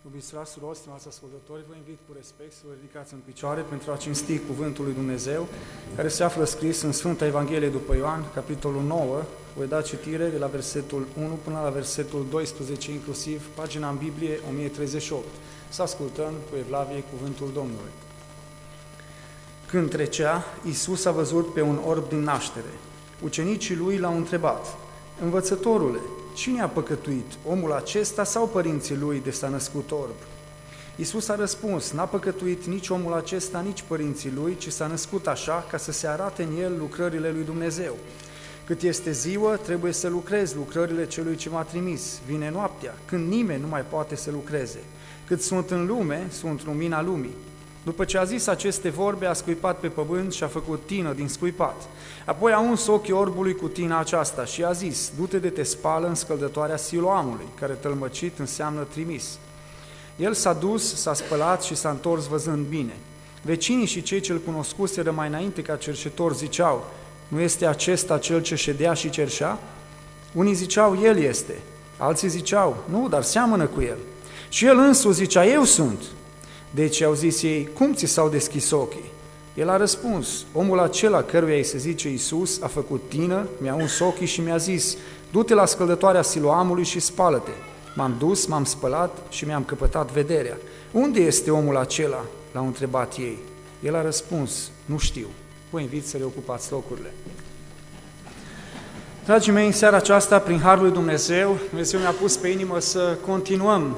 Iubiți frați, surori, stimați ascultători, vă invit cu respect să vă ridicați în picioare pentru a cinsti cuvântul lui Dumnezeu, care se află scris în Sfânta Evanghelie după Ioan, capitolul 9. Voi da citire de la versetul 1 până la versetul 12, inclusiv pagina în Biblie 1038. Să ascultăm cu evlavie cuvântul Domnului. Când trecea, Iisus a văzut pe un orb din naștere. Ucenicii lui l-au întrebat: Învățătorule, cine a păcătuit, omul acesta sau părinții lui de s-a născut orb? Iisus a răspuns: N-a păcătuit nici omul acesta, nici părinții lui, ci s-a născut așa ca să se arate în el lucrările lui Dumnezeu. Cât este ziua, trebuie să lucrezi lucrările celui ce m-a trimis. Vine noaptea, când nimeni nu mai poate să lucreze. Cât sunt în lume, sunt lumina lumii. După ce a zis aceste vorbe, a scuipat pe pământ și a făcut tină din scuipat. Apoi a uns ochii orbului cu tina aceasta și a zis: Du-te de te spală în scăldătoarea Siloamului, care tălmăcit înseamnă trimis. El s-a dus, s-a spălat și s-a întors văzând bine. Vecinii și cei ce-l cunoscuseră mai înainte ca cerșetor ziceau: Nu este acesta cel ce ședea și cerșea? Unii ziceau: El este. Alții ziceau: Nu, dar seamănă cu el. Și el însuși zicea: Eu sunt. Deci au zis ei: Cum ți s-au deschis ochii? El a răspuns: Omul acela căruia îi se zice Iisus a făcut tină, mi-a uns ochii și mi-a zis: Du-te la scăldătoarea Siloamului și spală-te. M-am dus, m-am spălat și mi-am căpătat vederea. Unde este omul acela? L-au întrebat ei. El a răspuns: Nu știu. Vă invit să reocupați locurile. Dragii mei, în seara aceasta, prin harul lui Dumnezeu, Dumnezeu mi-a pus pe inimă să continuăm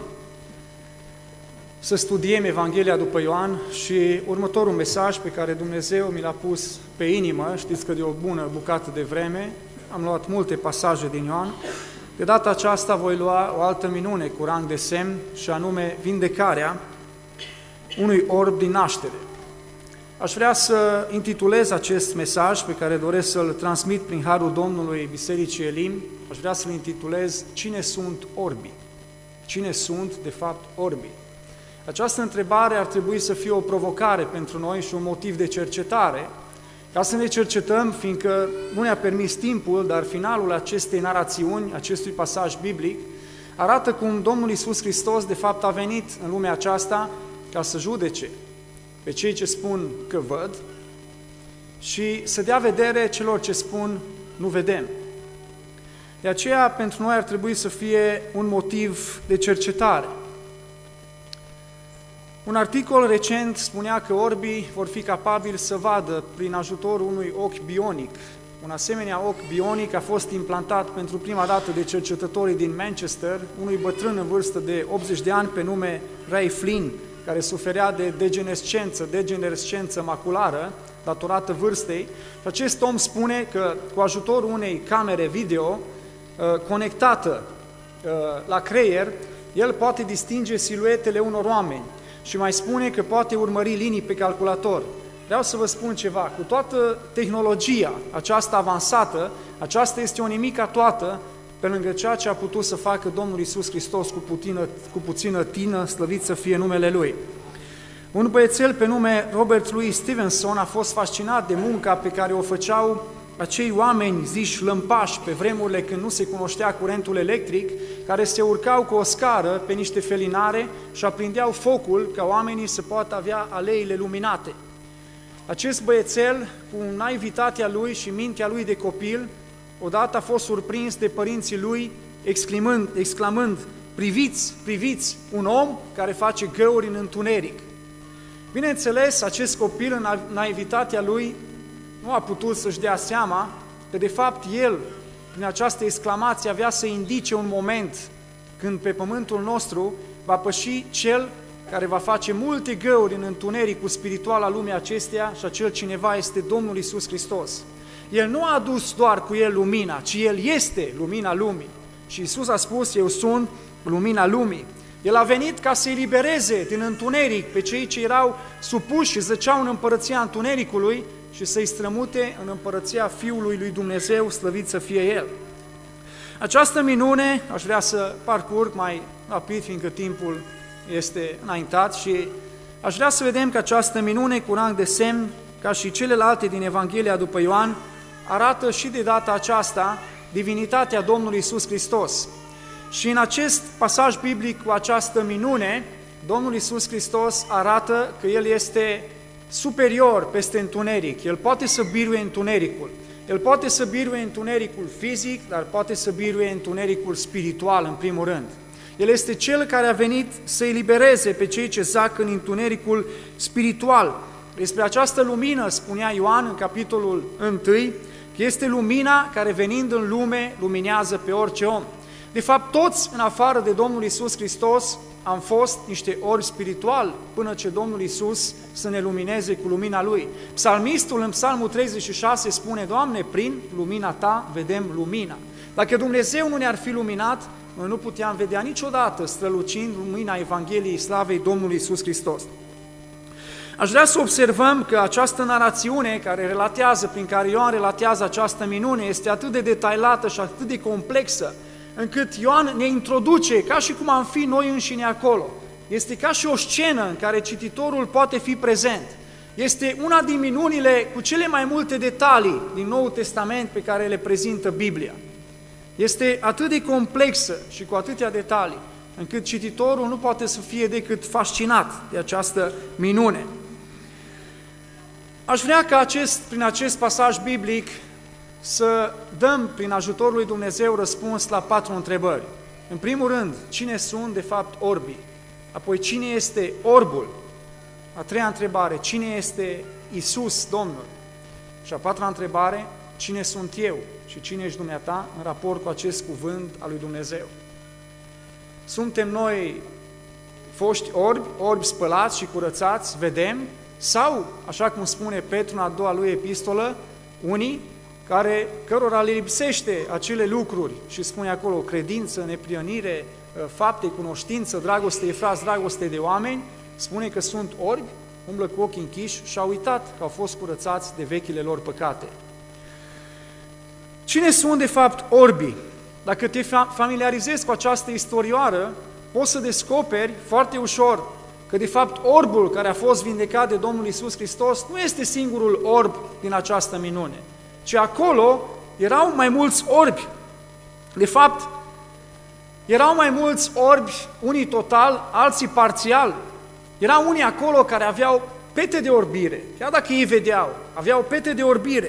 să studiem Evanghelia după Ioan și următorul mesaj pe care Dumnezeu mi l-a pus pe inimă, știți că de o bună bucată de vreme am luat multe pasaje din Ioan, de data aceasta voi lua o altă minune cu rang de semn și anume vindecarea unui orb din naștere. Aș vrea să intitulez acest mesaj pe care doresc să-l transmit prin harul Domnului Bisericii Elim, aș vrea să-l intitulez: Cine sunt orbii? Cine sunt, de fapt, orbii? Această întrebare ar trebui să fie o provocare pentru noi și un motiv de cercetare, ca să ne cercetăm, fiindcă nu ne-a permis timpul, dar finalul acestei narațiuni, acestui pasaj biblic, arată cum Domnul Iisus Hristos, de fapt, a venit în lumea aceasta ca să judece pe cei ce spun că văd și să dea vedere celor ce spun nu vedem. De aceea, pentru noi ar trebui să fie un motiv de cercetare. Un articol recent spunea că orbii vor fi capabili să vadă prin ajutorul unui ochi bionic. Un asemenea ochi bionic a fost implantat pentru prima dată de cercetătorii din Manchester, unui bătrân în vârstă de 80 de ani pe nume Ray Flynn, care suferea de degenerescență maculară datorată vârstei. Și acest om spune că cu ajutorul unei camere video conectată la creier, el poate distinge siluetele unor oameni. Și mai spune că poate urmări linii pe calculator. Vreau să vă spun ceva: cu toată tehnologia aceasta avansată, aceasta este o nimica toată pe lângă ceea ce a putut să facă Domnul Iisus Hristos cu puțină tină, slăvit să fie numele Lui. Un băiețel pe nume Robert Louis Stevenson a fost fascinat de munca pe care o făceau acei oameni ziși lămpași pe vremurile când nu se cunoștea curentul electric, care se urcau cu o scară pe niște felinare și aprindeau focul ca oamenii să poată avea aleile luminate. Acest băiețel, cu naivitatea lui și mintea lui de copil, odată a fost surprins de părinții lui exclamând: Priviți, un om care face găuri în întuneric. Bineînțeles, acest copil, în naivitatea lui, nu a putut să-și dea seama că, de fapt, el, prin această exclamație, avea să indice un moment când pe pământul nostru va păși cel care va face multe găuri în întunericul spiritual al lumii acesteia, și acel cineva este Domnul Iisus Hristos. El nu a adus doar cu el lumina, ci el este lumina lumii. Și Iisus a spus: Eu sunt lumina lumii. El a venit ca să elibereze din întuneric pe cei ce erau supuși și zăceau în împărăția întunericului și să-i strămute în împărăția Fiului lui Dumnezeu, slăvit să fie El. Această minune aș vrea să parcurg mai rapid, fiindcă timpul este înaintat, și aș vrea să vedem că această minune cu rang de semn, ca și celelalte din Evanghelia după Ioan, arată și de data aceasta divinitatea Domnului Iisus Hristos. Și în acest pasaj biblic, cu această minune, Domnul Iisus Hristos arată că El este superior peste întuneric. El poate să biruie întunericul. El poate să biruie întunericul fizic, dar poate să biruie întunericul spiritual, în primul rând. El este Cel care a venit să elibereze pe cei ce zac în întunericul spiritual. Despre această lumină spunea Ioan în capitolul 1, că este lumina care venind în lume luminează pe orice om. De fapt, toți în afară de Domnul Iisus Hristos am fost niște orbi spirituali până ce Domnul Iisus să ne lumineze cu lumina Lui. Psalmistul în Psalmul 36 spune: Doamne, prin lumina Ta vedem lumina. Dacă Dumnezeu nu ne-ar fi luminat, noi nu puteam vedea niciodată strălucind lumina Evangheliei slavei Domnului Iisus Hristos. Aș vrea să observăm că această narațiune prin care Ioan relatează această minune este atât de detaliată și atât de complexă, încât Ioan ne introduce ca și cum am fi noi înșine acolo. Este ca și o scenă în care cititorul poate fi prezent. Este una din minunile cu cele mai multe detalii din Noul Testament pe care le prezintă Biblia. Este atât de complexă și cu atâtea detalii, încât cititorul nu poate să fie decât fascinat de această minune. Aș vrea ca prin acest pasaj biblic să dăm prin ajutorul lui Dumnezeu răspuns la 4 întrebări. În primul rând, cine sunt de fapt orbii? Apoi, cine este orbul? A 3-a întrebare, cine este Iisus Domnul? Și a 4-a întrebare, cine sunt eu și cine ești dumneata în raport cu acest cuvânt al lui Dumnezeu? Suntem noi foști orbi spălați și curățați, vedem, sau, așa cum spune Petru în a doua lui epistolă, unii cărora le lipsește acele lucruri și spune acolo credință, neprihănire, fapte, cunoștință, dragoste de frați, dragoste de oameni, spune că sunt orbi, umblă cu ochii închiși și au uitat că au fost curățați de vechile lor păcate. Cine sunt de fapt orbii? Dacă te familiarizezi cu această istorioară, poți să descoperi foarte ușor că de fapt orbul care a fost vindecat de Domnul Iisus Hristos nu este singurul orb din această minune, ci acolo erau mai mulți orbi. De fapt, erau mai mulți orbi, unii total, alții parțial. Erau unii acolo care aveau pete de orbire, chiar dacă ei vedeau, aveau pete de orbire.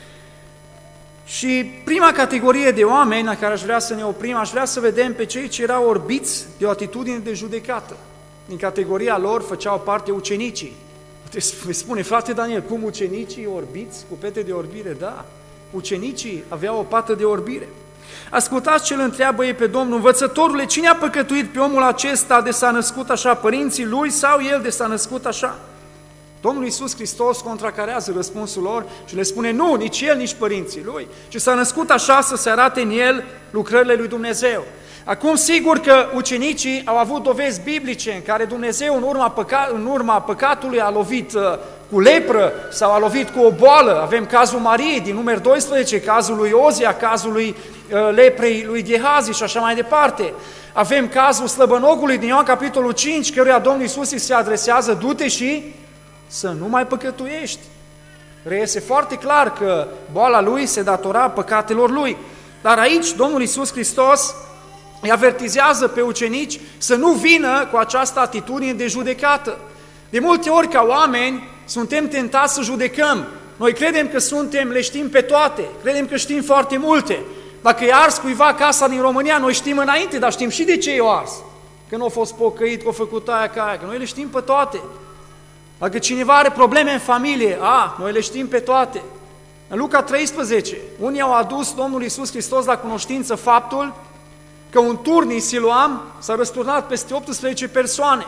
Și prima categorie de oameni la care aș vrea să ne oprim, aș vrea să vedem pe cei ce erau orbiți de o atitudine de judecată. Din categoria lor făceau parte ucenicii. Îi spune, frate Daniel, cum ucenicii orbiți cu pete de orbire? Da, ucenicii aveau o pată de orbire. Ascultați ce îl întreabă ei pe Domnul: învățătorule, cine a păcătuit pe omul acesta de s-a născut așa, părinții lui sau el de s-a născut așa? Domnul Iisus Hristos contracarează răspunsul lor și le spune: nu, nici el, nici părinții lui, ci s-a născut așa să se arate în el lucrările lui Dumnezeu. Acum, sigur că ucenicii au avut dovezi biblice în care Dumnezeu în urma păcatului a lovit cu lepră sau a lovit cu o boală. Avem cazul Mariei din Numeri 12, cazul lui Ozia, cazul lui leprei lui Gehazi și așa mai departe. Avem cazul slăbănogului din Ioan capitolul 5, căruia Domnul Iisus îi se adresează: du-te și să nu mai păcătuiești. Reiese foarte clar că boala lui se datora păcatelor lui. Dar aici Domnul Iisus Hristos îi avertizează pe ucenici să nu vină cu această atitudine de judecată. De multe ori, ca oameni, suntem tentați să judecăm. Noi credem că le știm pe toate, credem că știm foarte multe. Dacă i-a ars cuiva casa din România, noi știm înainte, dar știm și de ce i-a ars. Că nu a fost pocăit, că a făcut aia, că noi le știm pe toate. Dacă cineva are probleme în familie, noi le știm pe toate. În Luca 13, unii au adus Domnul Iisus Hristos la cunoștință faptul că un turn din Siloam s-a răsturnat peste 18 persoane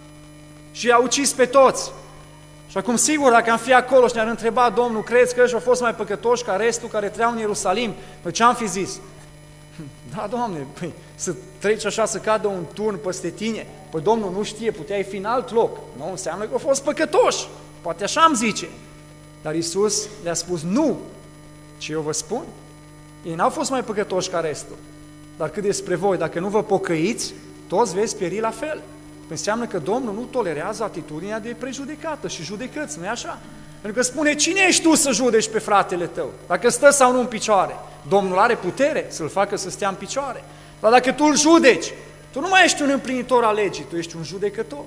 și i-a ucis pe toți. Și acum, sigur, dacă am fi acolo și ne-ar întreba Domnul: crezi că ăștia au fost mai păcătoși ca restul care trăiau în Ierusalim? Păi ce am fi zis? Da, Doamne, să treci așa să cadă un turn peste tine? Păi Domnul nu știe, puteai fi în alt loc. Nu înseamnă că au fost păcătoși. Poate așa am zice. Dar Iisus le-a spus: nu, ce eu vă spun, ei n-au fost mai păcătoși ca restul. Dar cât despre voi, dacă nu vă pocăiți, toți veți pieri la fel. Înseamnă că Domnul nu tolerează atitudinea de prejudecată și judecăți, nu-i așa? Pentru că spune: cine ești tu să judeci pe fratele tău, dacă stă sau nu în picioare? Domnul are putere să-l facă să stea în picioare. Dar dacă tu îl judeci, tu nu mai ești un împlinitor al legii, tu ești un judecător.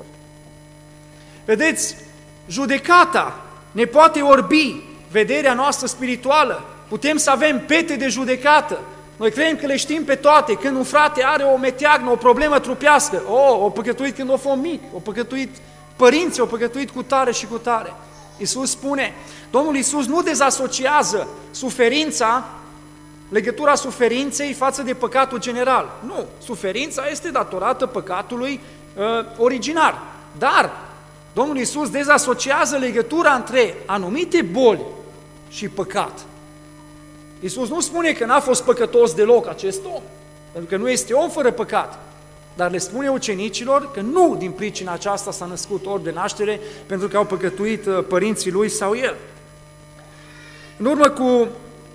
Vedeți, judecata ne poate orbi vederea noastră spirituală. Putem să avem pete de judecată. Noi credem că le știm pe toate. Când un frate are o meteagnă, o problemă trupească, o păcătuit când o fost mic, o păcătuit părinții, o păcătuit cu tare și cu tare. Iisus spune, Domnul Iisus nu dezasociază suferința, legătura suferinței față de păcatul general. Nu, suferința este datorată păcatului originar. Dar Domnul Iisus dezasociază legătura între anumite boli și păcat. Iisus nu spune că n-a fost păcătos deloc acest om, pentru că nu este om fără păcat, dar le spune ucenicilor că nu din pricina aceasta s-a născut orb de naștere, pentru că au păcătuit părinții lui sau el. În urmă cu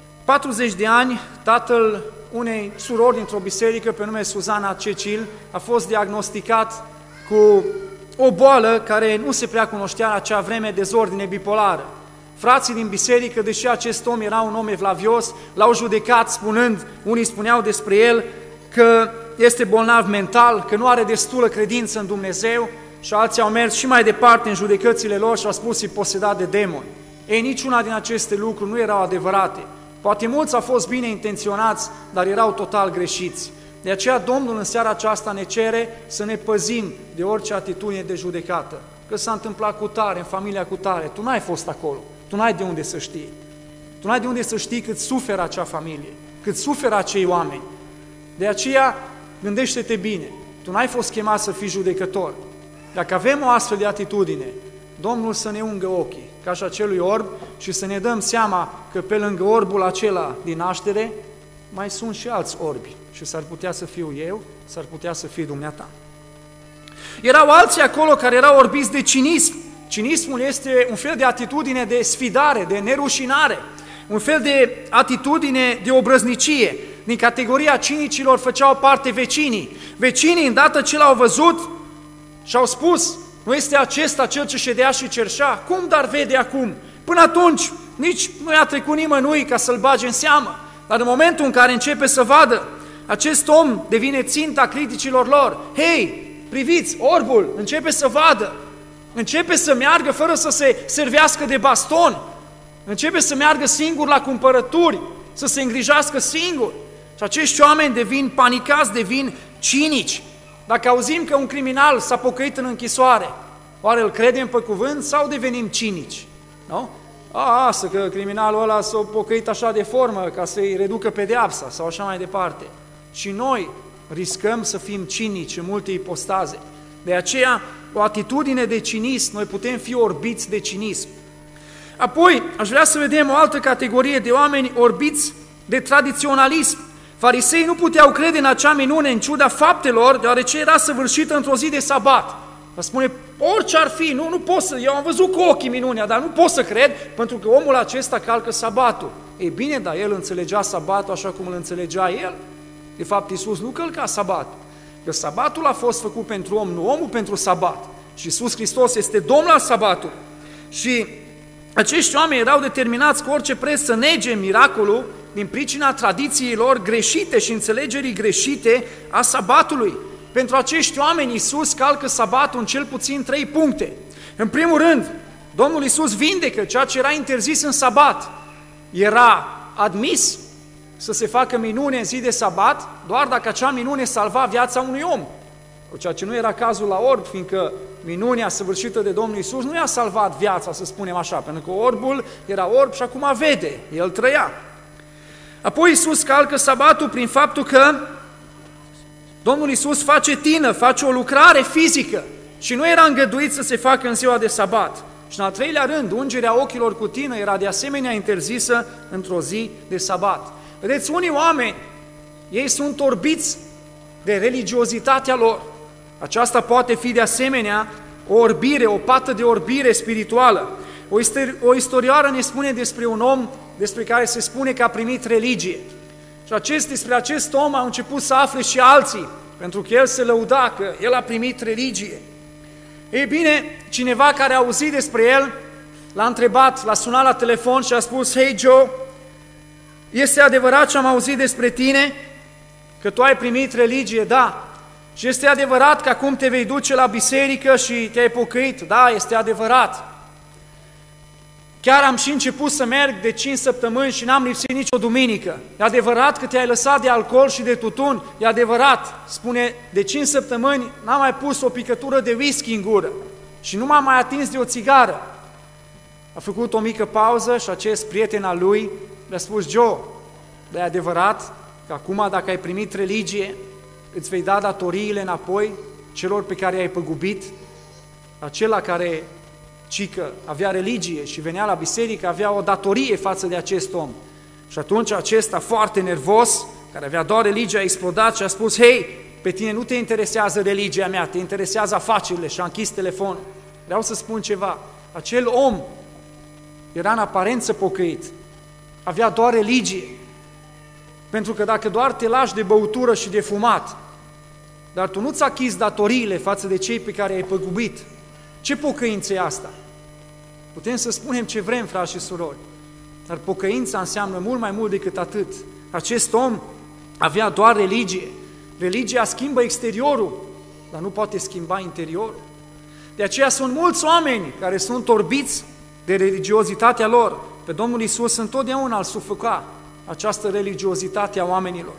40 de ani, tatăl unei surori dintr-o biserică pe nume Suzana Cecil a fost diagnosticat cu o boală care nu se prea cunoștea la acea vreme, dezordine bipolară. Frații din biserică, deși acest om era un om evlavios, l-au judecat spunând, unii spuneau despre el că este bolnav mental, că nu are destulă credință în Dumnezeu, și alții au mers și mai departe în judecățile lor și au spus că e posedat de demoni. Ei, niciuna din aceste lucruri nu erau adevărate. Poate mulți au fost bine intenționați, dar erau total greșiți. De aceea Domnul în seara aceasta ne cere să ne păzim de orice atitudine de judecată. Că s-a întâmplat cu tare, în familia cu tare, tu n-ai fost acolo, tu n-ai de unde să știi. Tu n-ai de unde să știi cât suferă acea familie, cât suferă acei oameni. De aceea gândește-te bine, tu n-ai fost chemat să fii judecător. Dacă avem o astfel de atitudine, Domnul să ne ungă ochii, ca și acelui orb, și să ne dăm seama că pe lângă orbul acela din naștere, mai sunt și alți orbi. Și s-ar putea să fiu eu, s-ar putea să fie dumneata. Erau alții acolo care erau orbiți de cinism. Cinismul este un fel de atitudine de sfidare, de nerușinare, un fel de atitudine de obrăznicie. Din categoria cinicilor făceau parte vecinii. Vecinii, îndată ce l-au văzut, și-au spus, nu este acesta cel ce ședea și cerșea? Cum dar vede acum? Până atunci nici nu i-a trecut nimănui ca să-l bage în seamă. Dar în momentul în care începe să vadă, acest om devine ținta criticilor lor. Hei, priviți, orbul începe să vadă, începe să meargă fără să se servească de baston, începe să meargă singur la cumpărături, să se îngrijească singur. Și acești oameni devin panicați, devin cinici. Dacă auzim că un criminal s-a pocăit în închisoare, oare îl credem pe cuvânt sau devenim cinici? Nu? Asta că criminalul ăla s-a pocăit așa de formă ca să-i reducă pedeapsa sau așa mai departe. Și noi riscăm să fim cinici în multe ipostaze. De aceea, o atitudine de cinism, noi putem fi orbiți de cinism. Apoi, aș vrea să vedem o altă categorie de oameni orbiți de tradiționalism. Farisei nu puteau crede în acea minune în ciuda faptelor, deoarece era săvârșită într-o zi de sabat. Vă spune, orice ar fi, nu pot să, eu am văzut cu ochii minunea, dar nu pot să cred, pentru că omul acesta calcă sabatul. Ei bine, dar el înțelegea sabatul așa cum îl înțelegea el. De fapt, Iisus nu călca sabatul, că sabatul a fost făcut pentru om, nu omul pentru sabat. Și Iisus Hristos este Domnul al sabatului. Și acești oameni erau determinați cu orice preț să nege miracolul din pricina tradiției lor greșite și înțelegerii greșite a sabatului. Pentru acești oameni, Iisus calcă sabatul în cel puțin 3 puncte. În primul rând, Domnul Iisus vindecă ceea ce era interzis în sabat. Era admis să se facă minune în zi de sabat, doar dacă acea minune salva viața unui om. Ceea ce nu era cazul la orb, fiindcă minunea săvârșită de Domnul Iisus nu i-a salvat viața, să spunem așa, pentru că orbul era orb și acum vede, el trăia. Apoi Iisus calcă sabatul prin faptul că Domnul Iisus face tină, face o lucrare fizică și nu era îngăduit să se facă în ziua de sabat. Și în al treilea rând, ungerea ochilor cu tină era de asemenea interzisă într-o zi de sabat. Vedeți, unii oameni, ei sunt orbiți de religiozitatea lor. Aceasta poate fi de asemenea o orbire, o pată de orbire spirituală. O istorioară ne spune despre un om despre care se spune că a primit religie. Și despre acest om au început să afle și alții, pentru că el se lăuda că el a primit religie. Ei bine, cineva care a auzit despre el l-a întrebat, l-a sunat la telefon și a spus: Hei Joe, este adevărat ce am auzit despre tine? că tu ai primit religie, da. Și este adevărat că acum te vei duce la biserică și te-ai pocăit, da, este adevărat. Chiar am și început să merg de 5 săptămâni și n-am lipsit nicio duminică. E adevărat că te-ai lăsat de alcool și de tutun, e adevărat. Spune, de 5 săptămâni n-am mai pus o picătură de whisky în gură și nu m-am mai atins de o țigară. A făcut o mică pauză și acest prieten al lui le-a spus, Joe, dar e adevărat că acum dacă ai primit religie, îți vei da datoriile înapoi celor pe care i-ai păgubit? Acela care cică avea religie și venea la biserică, avea o datorie față de acest om. Și atunci acesta, foarte nervos, care avea doar religia, a explodat și a spus, hei, pe tine nu te interesează religia mea, te interesează afacerile, și a închis telefonul. Vreau să spun ceva, acel om era în aparență pocăit, avea doar religie, pentru că dacă doar te lași de băutură și de fumat, dar tu nu-ți achizi datoriile față de cei pe care i-ai păgubit, ce pocăință e asta? Putem să spunem ce vrem, frați și surori, dar pocăința înseamnă mult mai mult decât atât. Acest om avea doar religie. Religia schimbă exteriorul, dar nu poate schimba interiorul. De aceea sunt mulți oameni care sunt orbiți de religiozitatea lor. Pe Domnul Iisus întotdeauna îl sufoca această religiozitate a oamenilor.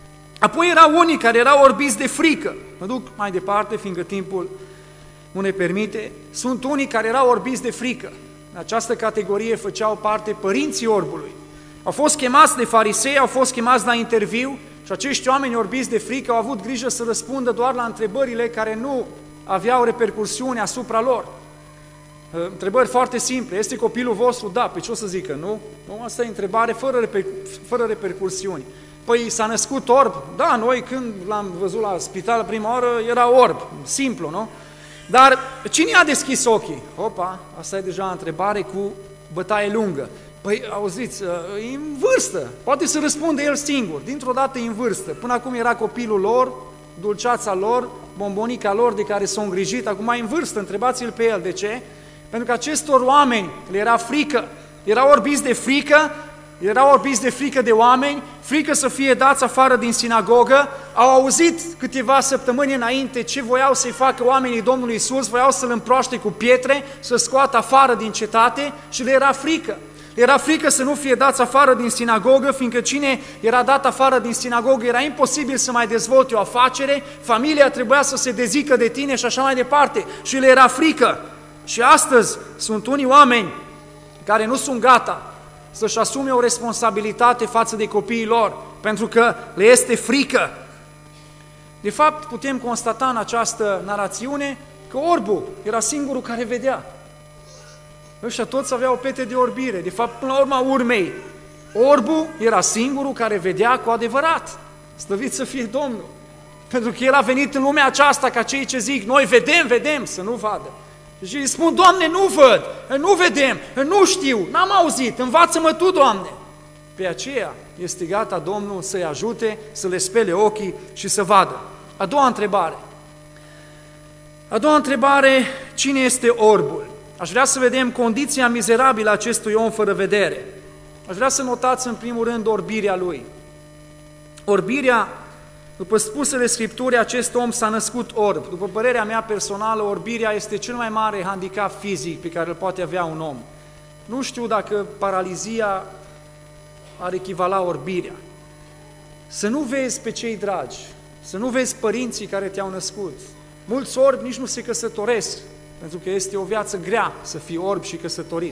Apoi erau unii care erau orbiți de frică. Mă duc mai departe, fiindcă timpul nu ne permite. Sunt unii care erau orbiți de frică. În această categorie făceau parte părinții orbului. Au fost chemați de farisei, au fost chemați la interviu și acești oameni orbiți de frică au avut grijă să răspundă doar la întrebările care nu aveau repercursiuni asupra lor. Întrebări foarte simple. Este copilul vostru? Da. Pe ce o să zică? Nu? Nu, asta e întrebare fără repercursiuni. Păi s-a născut orb? Da, noi când l-am văzut la spital prima oară era orb. Simplu, nu? Dar cine a deschis ochii? Opa, asta e deja o întrebare cu bătaie lungă. Păi, auziți, e în vârstă, poate să răspunde el singur, dintr-o dată e în vârstă. Până acum era copilul lor, dulceața lor, bombonica lor de care s-au îngrijit, acum e în vârstă, întrebați-l pe el. De ce? Pentru că acestor oameni le era frică, erau orbiți de frică, erau orbiți de frică de oameni, frică să fie dați afară din sinagogă, au auzit câteva săptămâni înainte ce voiau să-i facă oamenii Domnului Iisus, voiau să-l împroaște cu pietre, să scoată afară din cetate și le era frică. Le era frică să nu fie dați afară din sinagogă, fiindcă cine era dat afară din sinagogă era imposibil să mai dezvolte o afacere, familia trebuia să se dezică de tine și așa mai departe. Și le era frică. Și astăzi sunt unii oameni care nu sunt gata să-și asume o responsabilitate față de copiii lor, pentru că le este frică. De fapt, putem constata în această narațiune că orbul era singurul care vedea. Ăștia toți aveau pete de orbire. De fapt, până la urma urmei, orbul era singurul care vedea cu adevărat. Slăvit să fie Domnul! Pentru că el a venit în lumea aceasta ca cei ce zic, noi vedem, să nu vadă. Și spun, Doamne, nu văd, nu vedem, nu știu, n-am auzit, învață-mă Tu, Doamne. Pe aceea este gata Domnul să-i ajute, să le spele ochii și să vadă. A doua întrebare, cine este orbul? Aș vrea să vedem condiția mizerabilă a acestui om fără vedere. Aș vrea să notați în primul rând orbirea lui. Orbirea, după spusele Scripturii, acest om s-a născut orb. După părerea mea personală, orbirea este cel mai mare handicap fizic pe care îl poate avea un om. Nu știu dacă paralizia ar echivala orbirea. Să nu vezi pe cei dragi, să nu vezi părinții care te-au născut. Mulți orbi nici nu se căsătoresc, pentru că este o viață grea să fii orb și căsătorit.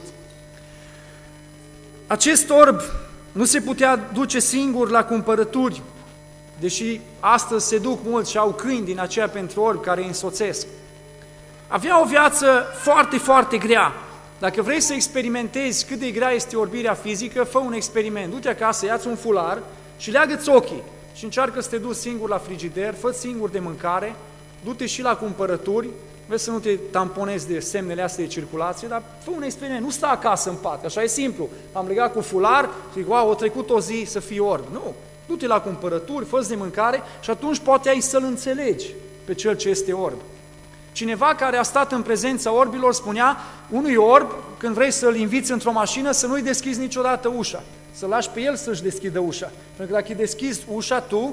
Acest orb nu se putea duce singur la cumpărături, deși astăzi se duc mulți și au câini din aceea pentru orbi care îi însoțesc. Avea o viață foarte, foarte grea. Dacă vrei să experimentezi cât de grea este orbirea fizică, fă un experiment. Du-te acasă, ia-ți un fular și leagă-ți ochii și încearcă să te duci singur la frigider, fă singur de mâncare, du-te și la cumpărături, vezi să nu te tamponezi de semnele astea de circulație, dar fă un experiment, nu sta acasă în pat, așa e simplu. Am legat cu fular și zic, wow, a trecut o zi să fii orb. Nu, du-te la cumpărături, fă-ți de mâncare și atunci poate ai să-l înțelegi pe cel ce este orb. Cineva care a stat în prezența orbilor spunea unui orb, când vrei să-l inviți într-o mașină, să nu-i deschizi niciodată ușa, să lași pe el să-și deschidă ușa. Pentru că dacă îi deschizi ușa tu,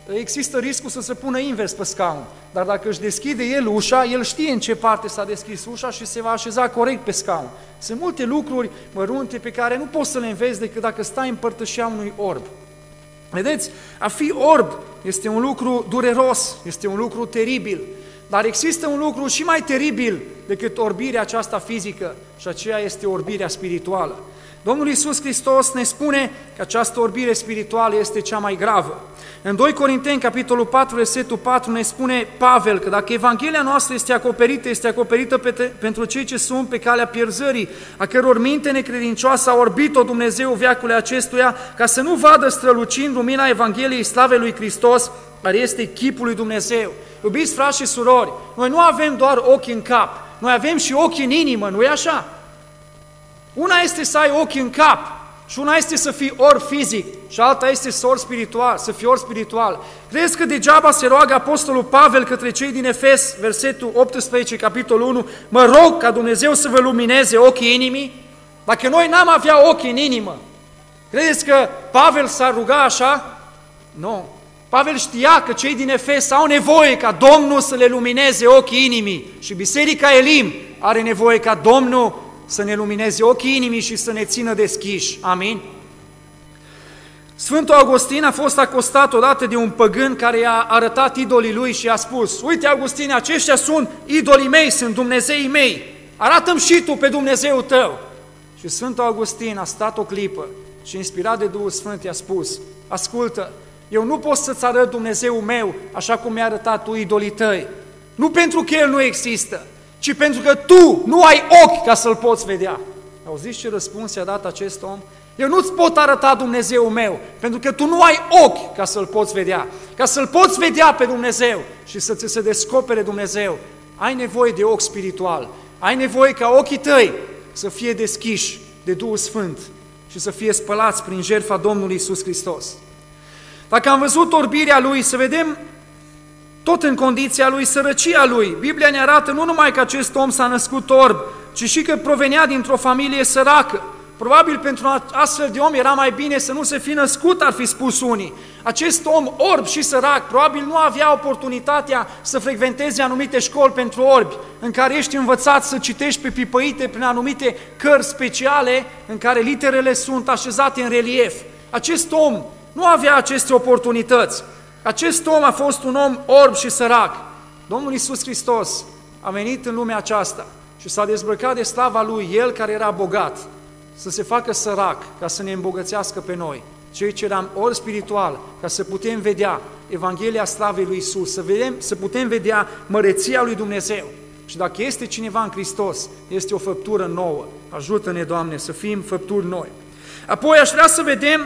există riscul să se pună invers pe scaun. Dar dacă își deschide el ușa, el știe în ce parte s-a deschis ușa și se va așeza corect pe scaun. Sunt multe lucruri mărunte pe care nu poți să le înveți decât dacă stai în părtășia unui orb. Vedeți, a fi orb este un lucru dureros, este un lucru teribil, dar există un lucru și mai teribil decât orbirea aceasta fizică și aceea este orbirea spirituală. Domnul Iisus Hristos ne spune că această orbire spirituală este cea mai gravă. În 2 Corinteni, capitolul 4, versetul 4, ne spune Pavel că dacă Evanghelia noastră este acoperită pentru cei ce sunt pe calea pierzării, a căror minte necredincioasă a orbit-o Dumnezeu veacului acestuia, ca să nu vadă strălucind lumina Evangheliei slavei lui Hristos, care este chipul lui Dumnezeu. Iubiți frați și surori, noi nu avem doar ochi în cap, noi avem și ochi în inimă, nu-i așa? Una este să ai ochi în cap și una este să fii orb fizic și alta este să fii orb spiritual. Crezi că degeaba se roagă Apostolul Pavel către cei din Efes, versetul 18, capitolul 1, mă rog ca Dumnezeu să vă lumineze ochii inimii? Dacă noi n-am avea ochi în inimă, credeți că Pavel s-ar ruga așa? Nu. Pavel știa că cei din Efes au nevoie ca Domnul să le lumineze ochii inimii și Biserica Elim are nevoie ca Domnul să ne lumineze ochii inimii și să ne țină deschiși. Amin? Sfântul Augustin a fost acostat odată de un păgân care i-a arătat idolii lui și i-a spus: uite, Augustin, aceștia sunt idolii mei, sunt Dumnezeii mei, arată-mi și tu pe Dumnezeul tău. Și Sfântul Augustin a stat o clipă și, inspirat de Duhul Sfânt, i-a spus: ascultă, eu nu pot să-ți arăt Dumnezeul meu așa cum mi-a arătat tu idolii tăi, nu pentru că El nu există, ci pentru că tu nu ai ochi ca să-L poți vedea. Auziți ce răspuns i-a dat acest om? Eu nu-ți pot arăta Dumnezeul meu, pentru că tu nu ai ochi ca să-L poți vedea. Ca să-L poți vedea pe Dumnezeu și să ți se descopere Dumnezeu, ai nevoie de ochi spiritual. Ai nevoie ca ochii tăi să fie deschiși de Duhul Sfânt și să fie spălați prin jertfa Domnului Iisus Hristos. Dacă am văzut orbirea Lui, să vedem tot în condiția lui, sărăcia lui. Biblia ne arată nu numai că acest om s-a născut orb, ci și că provenea dintr-o familie săracă. Probabil pentru un astfel de om era mai bine să nu se fi născut, ar fi spus unii. Acest om orb și sărac probabil nu avea oportunitatea să frecventeze anumite școli pentru orbi, în care ești învățat să citești pe pipăite prin anumite cărți speciale, în care literele sunt așezate în relief. Acest om nu avea aceste oportunități. Acest om a fost un om orb și sărac. Domnul Iisus Hristos a venit în lumea aceasta și s-a dezbrăcat de slava Lui, El care era bogat, să se facă sărac ca să ne îmbogățească pe noi, cei ce eram orbi spiritual, ca să putem vedea Evanghelia slavei lui Iisus, să putem vedea măreția lui Dumnezeu. Și dacă este cineva în Hristos, este o făptură nouă. Ajută-ne, Doamne, să fim făpturi noi. Apoi aș vrea să vedem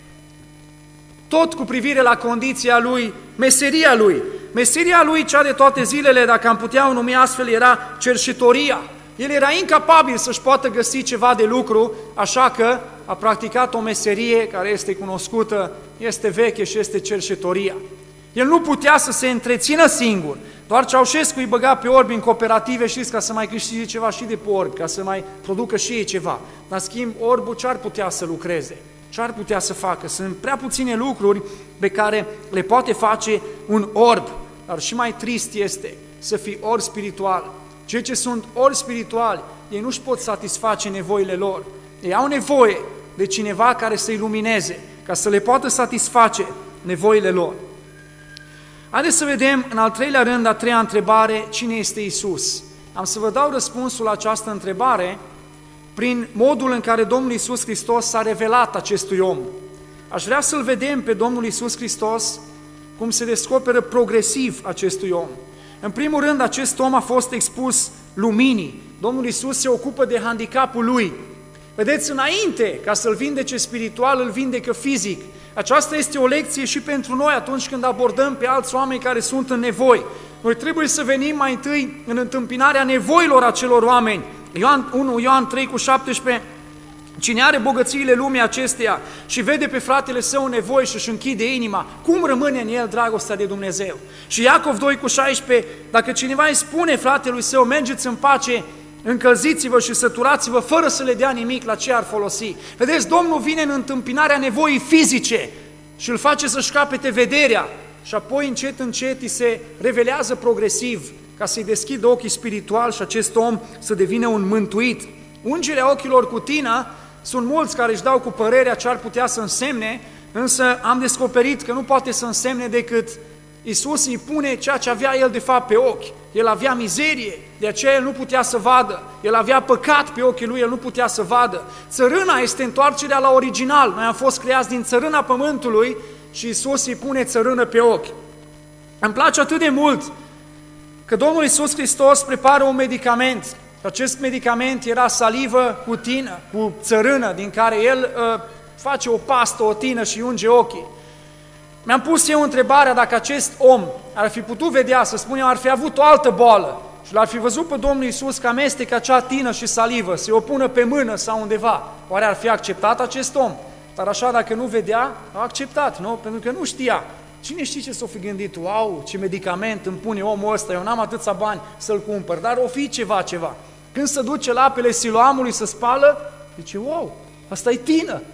tot cu privire la condiția lui, meseria lui. Meseria lui, cea de toate zilele, dacă am putea o numi astfel, era cerșetoria. El era incapabil să-și poată găsi ceva de lucru, așa că a practicat o meserie care este cunoscută, este veche și este cerșetoria. El nu putea să se întrețină singur, doar Ceaușescu îi băga pe orbi în cooperative, știți, ca să mai câștige ceva și de pe orbi, ca să mai producă și ei ceva. Dar, în schimb, orbul ce ar putea să lucreze? Ce ar putea să facă? Sunt prea puține lucruri pe care le poate face un orb, dar și mai trist este să fii orb spiritual. Cei ce sunt orbi spirituali, ei nu-și pot satisface nevoile lor. Ei au nevoie de cineva care să-i lumineze, ca să le poată satisface nevoile lor. Haideți să vedem în al treilea rând, a treia întrebare, cine este Iisus? Am să vă dau răspunsul la această întrebare prin modul în care Domnul Iisus Hristos s-a revelat acestui om. Aș vrea să-L vedem pe Domnul Iisus Hristos cum se descoperă progresiv acestui om. În primul rând, acest om a fost expus luminii. Domnul Iisus se ocupă de handicapul lui. Vedeți, înainte ca să-L vindece spiritual, îl vindecă fizic. Aceasta este o lecție și pentru noi atunci când abordăm pe alți oameni care sunt în nevoi. Noi trebuie să venim mai întâi în întâmpinarea nevoilor acelor oameni. Ioan 3:17, cine are bogățiile lumii acesteia și vede pe fratele său în nevoie și își închide inima, cum rămâne în el dragostea de Dumnezeu? Și Iacov 2:16, dacă cineva îi spune fratelui său, mergeți în pace, încălziți-vă și săturați-vă fără să le dea nimic, la ce ar folosi? Vedeți, Domnul vine în întâmpinarea nevoii fizice și îl face să-și capete vederea. și apoi încet, încet îi se revelează progresiv ca să-i deschidă ochii spiritual și acest om să devină un mântuit. Ungerea ochilor cu tină, sunt mulți care își dau cu părerea ce ar putea să însemne, însă am descoperit că nu poate să însemne decât Iisus îi pune ceea ce avea el de fapt pe ochi. El avea mizerie, de aceea el nu putea să vadă. El avea păcat pe ochii lui, el nu putea să vadă. Țărâna este întoarcerea la original. Noi am fost creați din țărâna pământului și Iisus îi pune țărână pe ochi. Îmi place atât de mult că Domnul Iisus Hristos prepară un medicament. Acest medicament era salivă cu tină, cu țărână, din care el face o pastă, o tină și unge ochii. Mi-am pus eu întrebarea dacă acest om ar fi putut vedea, să spunem, ar fi avut o altă boală și l-ar fi văzut pe Domnul Iisus că amestecă acea tină și salivă, se o pună pe mână sau undeva. Oare ar fi acceptat acest om? Dar așa, dacă nu vedea, a acceptat, nu? Pentru că nu știa. Cine știe ce s-o fi gândit? Wow, ce medicament îmi pune omul ăsta, eu n-am atâția bani să-l cumpăr, dar o fi ceva. Când se duce la apele Siloamului să spală, zice, wow, asta e tină.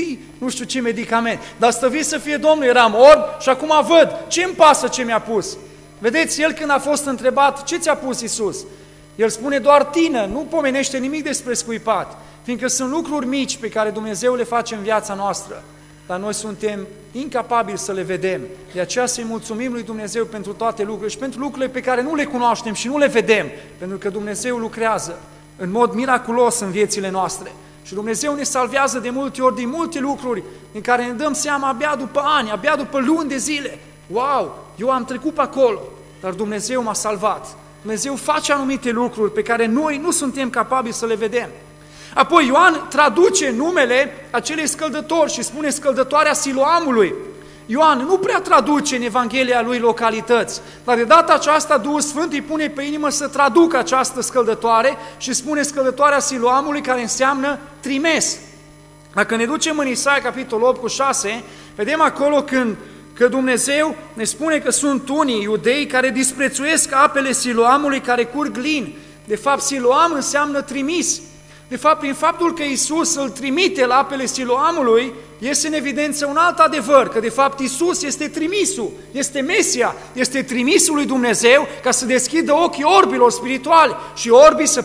Nu știu ce medicament, dar stăvit să fie Domnul, eram orb și acum văd, ce-mi pasă ce mi-a pus? Vedeți, el când a fost întrebat, ce ți-a pus Iisus? El spune doar tină, nu pomenește nimic despre scuipat, fiindcă sunt lucruri mici pe care Dumnezeu le face în viața noastră, dar noi suntem incapabili să le vedem. De aceea să-i mulțumim lui Dumnezeu pentru toate lucrurile și pentru lucrurile pe care nu le cunoaștem și nu le vedem, pentru că Dumnezeu lucrează în mod miraculos în viețile noastre. Și Dumnezeu ne salvează de multe ori din multe lucruri în care ne dăm seama abia după ani, abia după luni de zile. Wow, eu am trecut pe acolo, dar Dumnezeu m-a salvat. Dumnezeu face anumite lucruri pe care noi nu suntem capabili să le vedem. Apoi Ioan traduce numele acelei scăldători și spune scăldătoarea Siloamului. Ioan nu prea traduce în Evanghelia lui localități, dar de data aceasta Duhul Sfânt îi pune pe inimă să traducă această scăldătoare și spune scăldătoarea Siloamului, care înseamnă trimis. Dacă ne ducem în Isaia, capitolul 8 cu 6, vedem acolo că Dumnezeu ne spune că sunt unii iudei care disprețuiesc apele Siloamului care curg lin. De fapt, Siloam înseamnă trimis. De fapt, prin faptul că Iisus îl trimite la apele Siloamului, este în evidență un alt adevăr, că de fapt Iisus este trimisul, este Mesia, este trimisul lui Dumnezeu ca să deschidă ochii orbilor spirituali și orbii să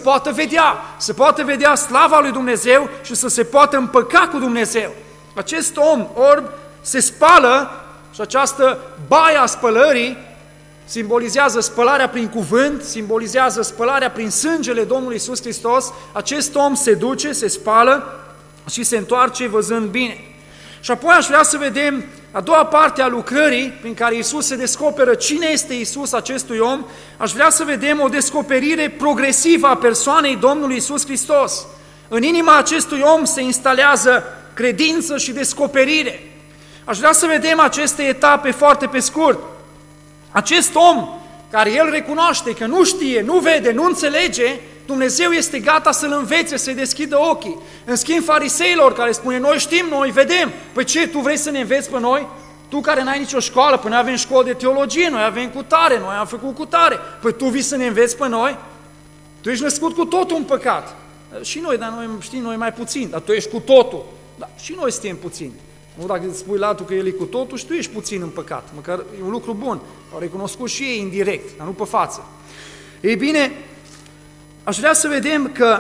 poată vedea slava lui Dumnezeu și să se poată împăca cu Dumnezeu. Acest om orb se spală și această baie a spălării simbolizează spălarea prin cuvânt, simbolizează spălarea prin sângele Domnului Iisus Hristos. Acest om se duce, se spală și se întoarce văzând bine. Și apoi aș vrea să vedem a doua parte a lucrării prin care Iisus se descoperă cine este Iisus acestui om. Aș vrea să vedem o descoperire progresivă a persoanei Domnului Iisus Hristos. În inima acestui om se instalează credință și descoperire. Aș vrea să vedem aceste etape foarte pe scurt. Acest om care el recunoaște că nu știe, nu vede, nu înțelege, Dumnezeu este gata să-l învețe, să-i deschidă ochii. În schimb fariseilor care spune, noi știm, noi vedem, păi ce, tu vrei să ne înveți pe noi? Tu care n-ai nicio școală, păi noi avem școală de teologie, noi avem cutare, noi am făcut cutare, păi tu vii să ne înveți pe noi? Tu ești născut cu totul în păcat. Și noi, dar noi știm, noi mai puțin, dar tu ești cu totul. Da, și noi suntem puțini. Nu dacă îți spui la altul că el e cu totul și tu ești puțin în păcat, măcar e un lucru bun. Au recunoscut și ei indirect, dar nu pe față. Ei bine, aș vrea să vedem că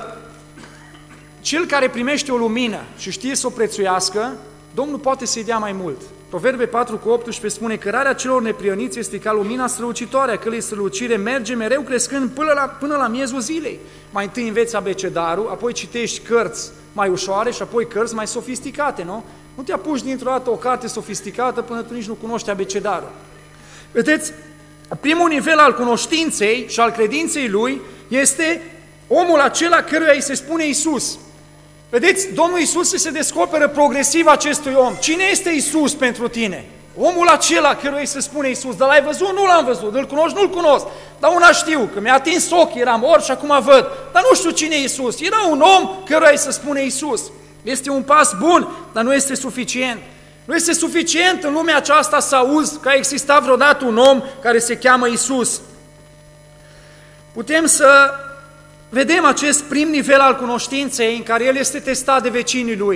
cel care primește o lumină și știe să o prețuiască, Domnul poate să-i dea mai mult. Proverbe 4:18 spune, cărarea celor neprioniți este ca lumina strălucitoare, a cărei strălucire merge mereu crescând până la miezul zilei. Mai întâi înveți abecedarul, apoi citești cărți mai ușoare și apoi cărți mai sofisticate, nu? Nu te apuci dintr-o dată o carte sofisticată până tu nici nu cunoști abecedarul. Vedeți, primul nivel al cunoștinței și al credinței lui este omul acela căruia îi se spune Iisus. Vedeți, Domnul Iisus se descoperă progresiv acestui om. Cine este Iisus pentru tine? Omul acela căruia îi se spune Iisus. Dar l-ai văzut? Nu l-am văzut. Îl cunoști? Nu-l cunosc. Dar una știu, că mi-a atins ochii, eram orb și acum văd. Dar nu știu cine e Iisus. Era un om căruia îi se spune Iisus. Este un pas bun, dar nu este suficient. Nu este suficient în lumea aceasta să auzi că a existat vreodată un om care se cheamă Iisus. Putem să vedem acest prim nivel al cunoștinței în care el este testat de vecinii lui.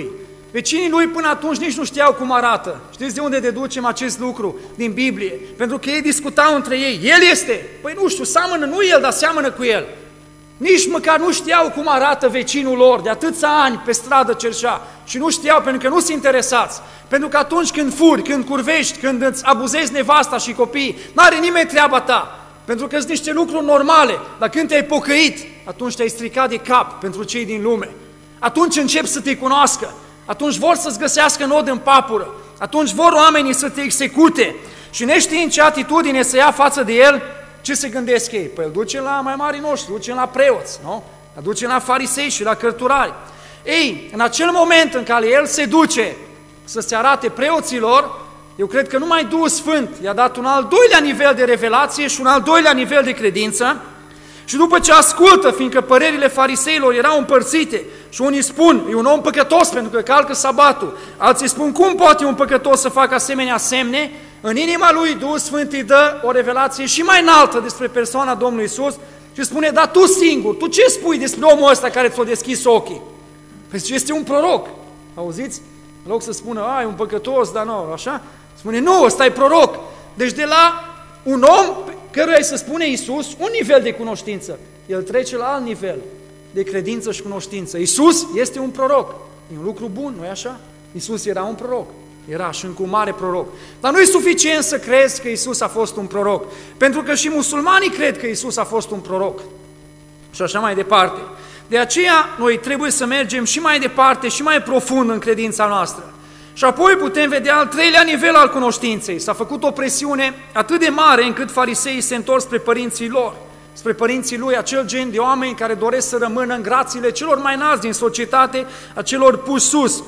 Vecinii lui până atunci nici nu știau cum arată. Știți de unde deducem acest lucru? Din Biblie. Pentru că ei discutau între ei. El este. Păi nu știu, seamănă, nu el, dar seamănă cu el. Nici măcar nu știau cum arată vecinul lor. De atâția ani pe stradă cerșea. Și nu știau pentru că nu sunt interesați. Pentru că atunci când furi, când curvești, când îți abuzezi nevasta și copiii, n-are nimeni treaba ta. Pentru că sunt niște lucruri normale. Dar când te-ai pocăit, atunci te-ai stricat de cap pentru cei din lume. Atunci începi să te cunoască. Atunci vor să-ți găsească nod în papură. Atunci vor oamenii să te execute. Și neștiind ce atitudine să ia față de el, ce se gândesc ei? Păi îl ducem la mai marii noștri, îl ducem la preoți, nu? Îl ducem la farisei și la cărturari. Ei, în acel moment în care el se duce să se arate preoților, eu cred că numai Duhul Sfânt i-a dat un al doilea nivel de revelație și un al doilea nivel de credință. Și după ce ascultă, fiindcă părerile fariseilor erau împărțite și unii spun, e un om păcătos pentru că calcă sabatul, alții spun, cum poate un păcătos să facă asemenea semne? În inima lui Duhul Sfânt îi dă o revelație și mai înaltă despre persoana Domnului Iisus și spune, dar tu singur, tu ce spui despre omul ăsta care ți-a deschis ochii? Păi este un proroc, auziți? În loc să spună, e un păcătos, dar nu, așa, spune, nu, ăsta e proroc. Deci de la un om căruia îi se spune Iisus un nivel de cunoștință, el trece la alt nivel de credință și cunoștință. Iisus este un proroc, e un lucru bun, nu-i așa? Iisus era un proroc, era și încă un mare proroc. Dar nu e suficient să crezi că Iisus a fost un proroc, pentru că și musulmanii cred că Iisus a fost un proroc și așa mai departe. De aceea noi trebuie să mergem și mai departe și mai profund în credința noastră. Și apoi putem vedea al treilea nivel al cunoștinței. S-a făcut o presiune atât de mare încât fariseii se întorc spre părinții lor, spre părinții lui, acel gen de oameni care doresc să rămână în grațiile celor mai înalți din societate, a celor puși sus.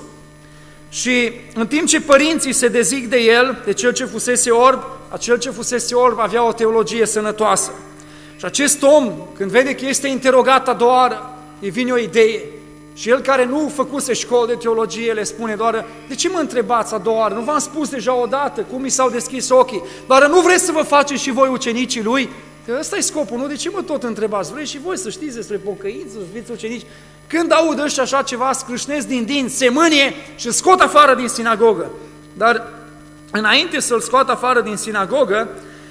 Și în timp ce părinții se dezic de el, de cel ce fusese orb, acel ce fusese orb avea o teologie sănătoasă. Și acest om, când vede că este interogat a doua oară, îi vine o idee. Și el care nu făcuse școală de teologie le spune doar, de ce mă întrebați a doua oară? Nu v-am spus deja odată cum mi s-au deschis ochii? Doar nu vreți să vă faceți și voi ucenicii lui? Că ăsta e scopul, nu? De ce mă tot întrebați? Vreți și voi să știți despre pocăință, să fiți ucenici? Când aud ăștia așa ceva, scrâșnesc din dinți, se mânie și îl scot afară din sinagogă. Dar înainte să-l scoată afară din sinagogă,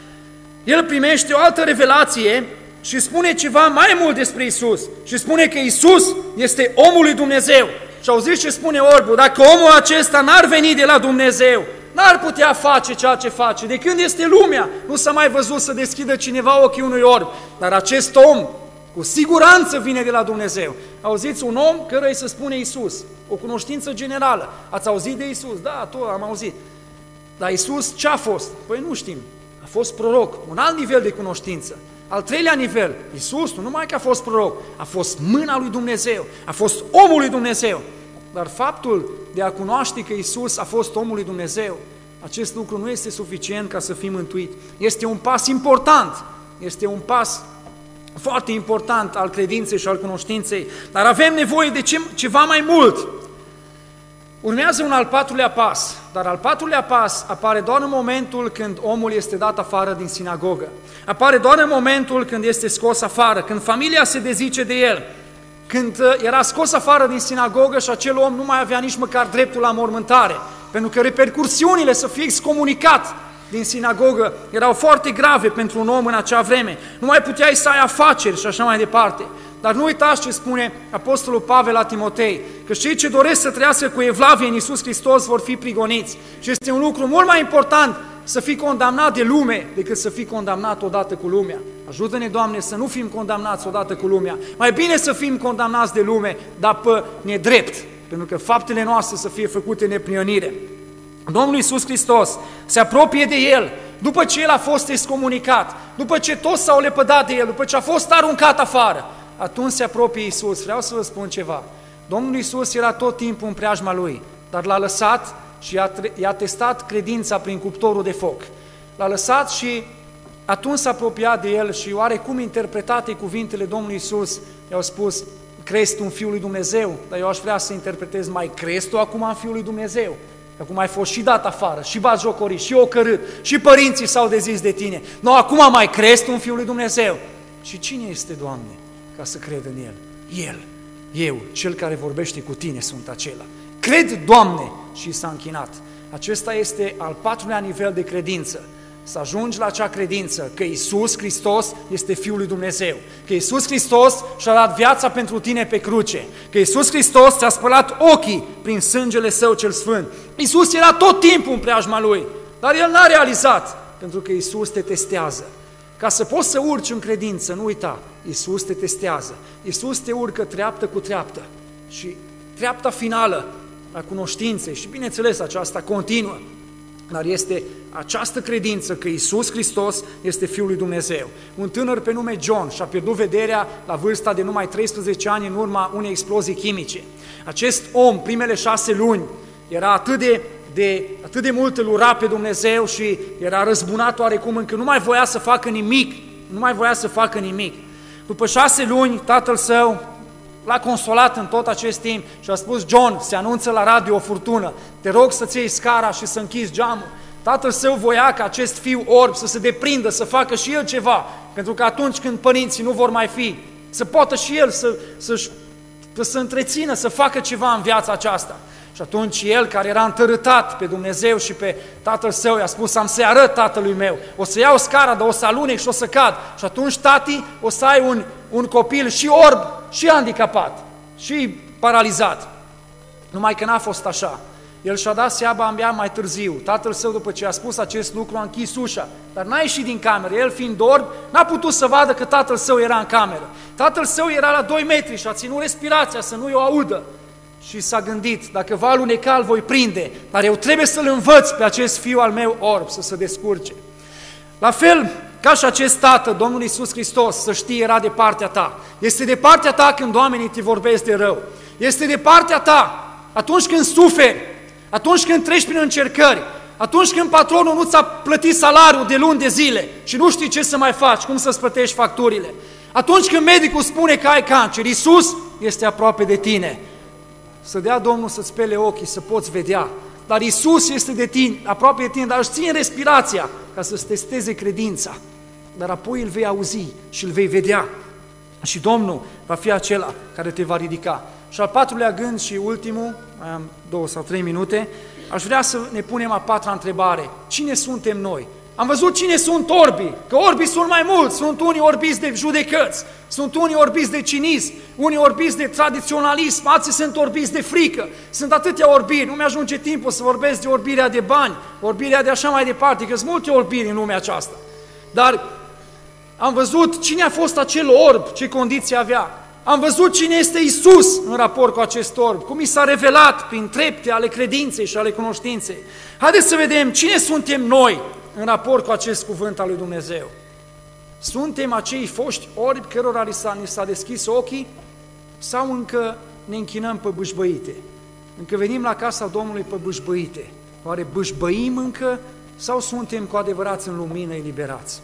el primește o altă revelație și spune ceva mai mult despre Iisus. Și spune că Iisus este omul lui Dumnezeu. Și auziți ce spune orbul? Dacă omul acesta n-ar veni de la Dumnezeu, n-ar putea face ceea ce face. De când este lumea, nu s-a mai văzut să deschidă cineva ochii unui orb. Dar acest om, cu siguranță, vine de la Dumnezeu. Auziți, un om căruia îi se spune Iisus, o cunoștință generală. Ați auzit de Iisus? Da, tot am auzit. Dar Iisus ce a fost? Păi nu știm. A fost proroc, un alt nivel de cunoștință. Al treilea nivel, Iisus nu numai că a fost proroc, a fost mâna lui Dumnezeu, a fost omul lui Dumnezeu. Dar faptul de a cunoaște că Iisus a fost omul lui Dumnezeu, acest lucru nu este suficient ca să fim mântuiți. Este un pas important, este un pas foarte important al credinței și al cunoștinței, dar avem nevoie de ceva mai mult. Urmează un al patrulea pas, dar al patrulea pas apare doar în momentul când omul este dat afară din sinagogă. Apare doar în momentul când este scos afară, când familia se dezice de el, când era scos afară din sinagogă și acel om nu mai avea nici măcar dreptul la mormântare, pentru că repercursiunile să fie excomunicat din sinagogă erau foarte grave pentru un om în acea vreme. Nu mai puteai să ai afaceri și așa mai departe. Dar nu uitați ce spune Apostolul Pavel la Timotei, că cei ce doresc să trăiască cu evlavie în Iisus Hristos vor fi prigoniți. Și este un lucru mult mai important să fii condamnat de lume decât să fii condamnat odată cu lumea. Ajută-ne, Doamne, să nu fim condamnați odată cu lumea. Mai bine să fim condamnați de lume, dar pe nedrept, pentru că faptele noastre să fie făcute în neprihănire. Domnul Iisus Hristos se apropie de el, după ce el a fost excomunicat, după ce toți s-au lepădat de el, după ce a fost aruncat afară. Atunci se apropie Iisus. Vreau să vă spun ceva. Domnul Iisus era tot timpul în preajma lui, dar l-a lăsat și i-a testat credința prin cuptorul de foc. L-a lăsat și atunci s-a apropiat de el și oarecum interpretate cuvintele Domnului Iisus, i-au spus, crezi tu în Fiul lui Dumnezeu? Dar eu aș vrea să interpretez, mai crezi tu acum în Fiul lui Dumnezeu? Acum ai fost și dat afară, și batjocorit, și ocărât, și părinții s-au dezis de tine. Nu, acum mai crezi tu în Fiul lui Dumnezeu? Și cine este, Doamne, ca să cred în El? El, eu, Cel care vorbește cu tine sunt acela. Cred, Doamne, și s-a închinat. Acesta este al 4-lea nivel de credință. Să ajungi la acea credință că Iisus Hristos este Fiul lui Dumnezeu, că Iisus Hristos și-a dat viața pentru tine pe cruce, că Iisus Hristos ți-a spălat ochii prin sângele Său cel Sfânt. Iisus era tot timpul în preajma Lui, dar El n-a realizat, pentru că Iisus te testează. Ca să poți să urci în credință, nu uita, Iisus te testează. Iisus te urcă treaptă cu treaptă și treapta finală a cunoștinței și, bineînțeles, aceasta continuă, dar este această credință că Iisus Hristos este Fiul lui Dumnezeu. Un tânăr pe nume John și-a pierdut vederea la vârsta de numai 13 ani în urma unei explozii chimice. Acest om, primele 6 luni, era atât de mult îl ura pe Dumnezeu și era răzbunat oarecum încât nu mai voia să facă nimic. După 6 luni, tatăl său l-a consolat în tot acest timp și a spus: John, se anunță la radio o furtună, te rog să-ți iei scara și să închizi geamul. Tatăl său voia ca acest fiu orb să se deprindă, să facă și el ceva, pentru că atunci când părinții nu vor mai fi, să poată și el să întrețină, să facă ceva în viața aceasta. Și atunci el, care era întărâtat pe Dumnezeu și pe tatăl său, i-a spus: am să-i arăt tatălui meu, o să iau scara, dar o să alunec și o să cad. Și atunci, tati, o să ai un copil și orb, și handicapat, și paralizat. Numai că n-a fost așa. El și-a dat seama abia mai târziu. Tatăl său, după ce a spus acest lucru, a închis ușa, dar n-a ieșit din cameră. El, fiind orb, n-a putut să vadă că tatăl său era în cameră. Tatăl său era la 2 metri și a ținut respirația să nu-i o audă. Și s-a gândit: dacă va aluneca, îl voi prinde, dar eu trebuie să-l învăț pe acest fiu al meu orb să se descurce. La fel ca și acest tată, Domnul Iisus Hristos, să știi, era de partea ta. Este de partea ta când oamenii te vorbesc de rău. Este de partea ta atunci când suferi, atunci când treci prin încercări, atunci când patronul nu ți-a plătit salariul de luni de zile și nu știi ce să mai faci, cum să-ți plătești facturile. Atunci când medicul spune că ai cancer, Iisus este aproape de tine. Să dea Domnul să-ți spele ochii, să poți vedea. Dar Iisus este de tine, aproape de tine, dar își ține respirația ca să-ți testeze credința. Dar apoi îl vei auzi și îl vei vedea. Și Domnul va fi acela care te va ridica. Și al 4-lea gând și ultimul, mai am 2 sau 3 minute, aș vrea să ne punem a 4-a întrebare. Cine suntem noi? Am văzut cine sunt orbii, că orbii sunt mai mulți, sunt unii orbiți de judecăți, sunt unii orbiți de cinism, unii orbiți de tradiționalism, alții sunt orbiți de frică, sunt atâtea orbiri, nu mi-ajunge timpul să vorbesc de orbirea de bani, orbirea de așa mai departe, că sunt multe orbiri în lumea aceasta. Dar am văzut cine a fost acel orb, ce condiții avea. Am văzut cine este Iisus în raport cu acest orb, cum i s-a revelat prin trepte ale credinței și ale cunoștinței. Haideți să vedem cine suntem noi în raport cu acest cuvânt al lui Dumnezeu. Suntem acei foști orbi cărora ni s-a deschis ochii sau încă ne închinăm pe bâșbăite? Încă venim la casa Domnului pe bâșbăite. Oare bâșbăim încă sau suntem cu adevărat în lumină eliberați?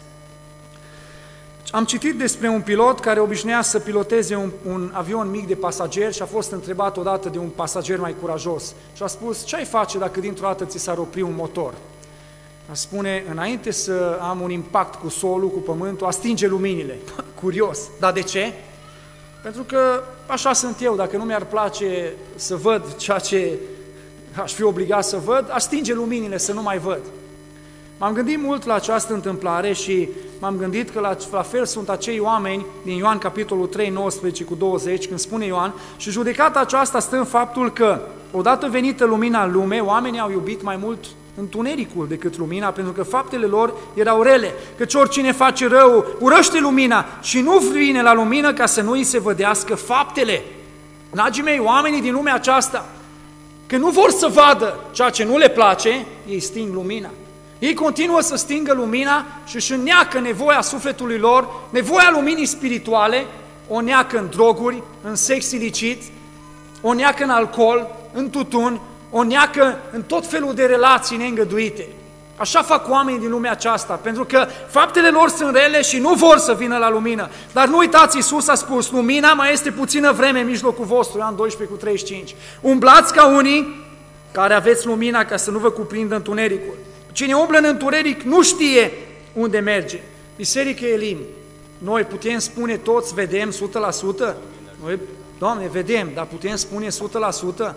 Am citit despre un pilot care obișnuia să piloteze un avion mic de pasageri și a fost întrebat odată de un pasager mai curajos și a spus: ce ai face dacă dintr-o dată ți s-ar opri un motor? A spune: înainte să am un impact cu solul, cu pământul, a stinge luminile. Curios, dar de ce? Pentru că așa sunt eu, dacă nu mi-ar place să văd ceea ce aș fi obligat să văd, aș stinge luminile să nu mai văd. M-am gândit mult la această întâmplare și m-am gândit că la fel sunt acei oameni din Ioan capitolul 3, 19 cu 20, când spune Ioan: și judecata aceasta stă în faptul că, odată venită lumina în lume, oamenii au iubit mai mult întunericul decât lumina, pentru că faptele lor erau rele. Căci oricine face rău urăște lumina și nu vine la lumină ca să nu îi se vădească faptele. Dragii mei, oamenii din lumea aceasta, că nu vor să vadă ceea ce nu le place, ei sting lumina. Ei continuă să stingă lumina și își înneacă nevoia sufletului lor, nevoia luminii spirituale, o neacă în droguri, în sex ilicit, o neacă în alcool, în tutun, o neacă în tot felul de relații neîngăduite. Așa fac oamenii din lumea aceasta, pentru că faptele lor sunt rele și nu vor să vină la lumină. Dar nu uitați, Iisus a spus: lumina mai este puțină vreme în mijlocul vostru, Ioan 12 cu 35. Umblați ca unii care aveți lumina ca să nu vă cuprindă întunericul. Cine umblă în întuneric nu știe unde merge. Biserică Elim, noi putem spune toți vedem 100%? Noi, Doamne, vedem, dar putem spune 100%?